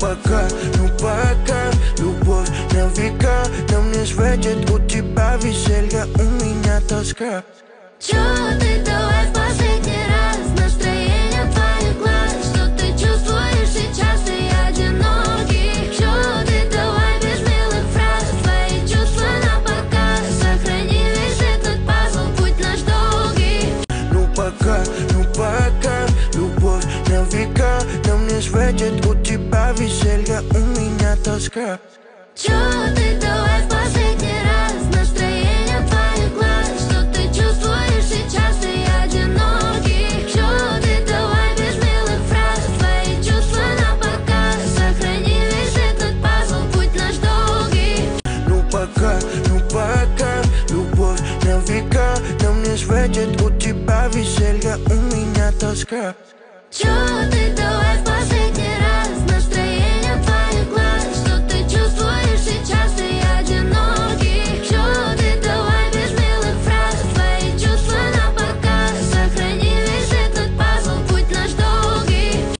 пока, любовь на века. Нам не светит, у тебя веселье, у меня тоска. Чё ты, давай в последний раз. Настроение твоих глаз. Что ты чувствуешь сейчас, ты одинокий. Чё ты, давай без милых фраз. Твои чувства на показ. Сохрани весь этот пазл, путь наш долгий. Ну пока, любовь на века. Нам не светит, у тебя веселье, у меня тоска. Чё ты, давай в последний раз. Настроение твоих глаз. Что ты чувствуешь сейчас, ты одинокий. Чё ты, давай без милых фраз. Твои чувства на показ. Сохрани весь этот пазл, путь наш долгий. Ну пока, любовь на века. Нам не светит, у тебя веселье, у меня тоска. Чё ты, давай